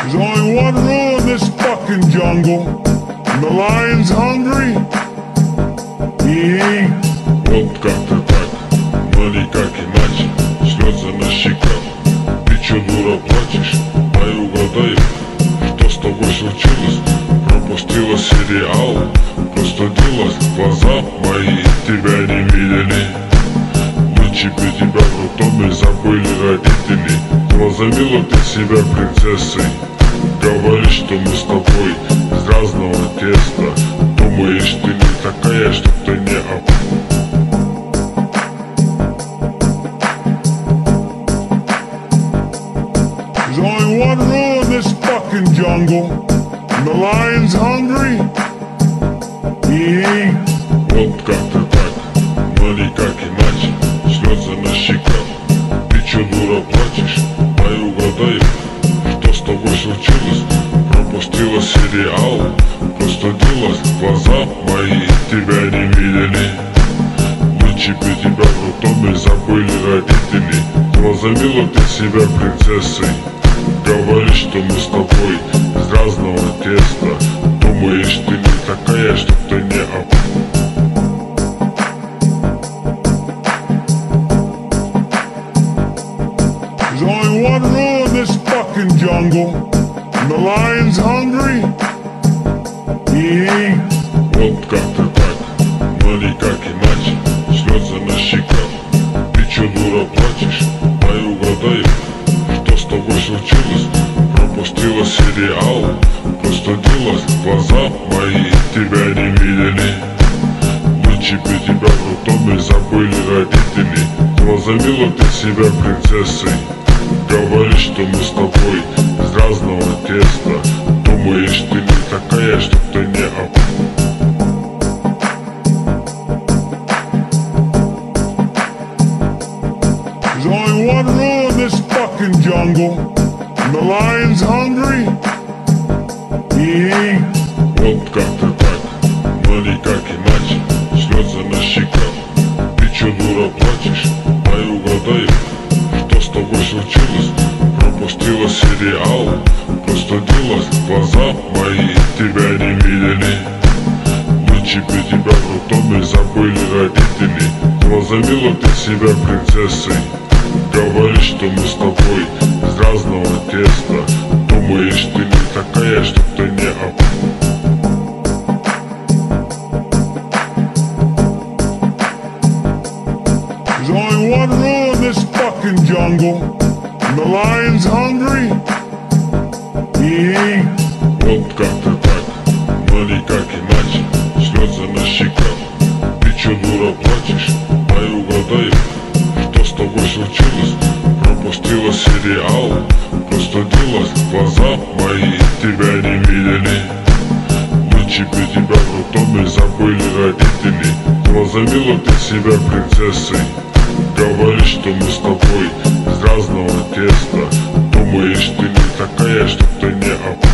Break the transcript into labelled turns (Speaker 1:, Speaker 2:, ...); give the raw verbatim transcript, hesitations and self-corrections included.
Speaker 1: There's only one rule in this fucking jungle. When the lion's hungry, he eats.
Speaker 2: Вот как-то так, но никак иначе. Слезы на щеках, ты чё, дура, плачешь? Дай угадай, что с тобой случилось? Пропустила сериал, простудилась, глаза мои тебя не видели. Лучше бы тебя в роддоме забыли родители. Возомнила ты себя принцессой. Говоришь, что мы с тобой из разного теста. Думаешь, ты не такая, что ты не оп...
Speaker 1: There's only one rule in this fucking jungle. When the lion's hungry, he eats.
Speaker 2: Вот как-то так, но никак иначе. Слезы на щеках, ты чё, дура, плачешь? Дай угадай, что с тобой случилось? Пропустила сериал, простудилась, глаза мои тебя не видели. Лучше бы тебя в роддоме забыли родители. Возомнила ты себя принцессой. Говоришь, что мы с тобой из разного теста. Думаешь, ты не такая, что ты не оп...
Speaker 1: There's only one rule in this fucking jungle. When the lion's hungry, he eats.
Speaker 2: Вот как-то так, но никак иначе. Слезы на щеках, ты чё, дура, плачешь? Дай угадай, что с тобой случилось? Пропустила сериал, простудилась, глаза мои тебя не видели. Лучше бы тебя в роддоме забыли родители. Возомнила ты себя принцессой. Говоришь, что мы с тобой из разного теста. Думаешь, ты не такая, что ты не оп...
Speaker 1: There's only one rule in this fucking jungle. When the lion's hungry, he eats.
Speaker 2: Вот как-то так, но никак иначе. Слезы на щеках, ты чё, дура, плачешь? Дай угадай, что с тобой случилось? Пропустила сериал, простудилась, глаза мои тебя не видели. Лучше бы тебя в роддоме забыли родители. Возомнила ты себя принцессой. Говоришь, что мы с тобой из разного теста. Думаешь, ты не такая, что ты не оп...
Speaker 1: There's only one rule in this fucking jungle. When the lion's hungry, he eats.
Speaker 2: Вот как-то так, но никак иначе. Слезы на щеках, ты чё, дура, плачешь? Дай угадай, что с тобой случилось? Пропустила сериал, простудилась, глаза мои тебя не видели. Лучше бы тебя в роддоме забыли родители. Возомнила ты себя принцессой. Говоришь, что мы с тобой из разного теста. Думаешь, ты не такая, что ты не оп...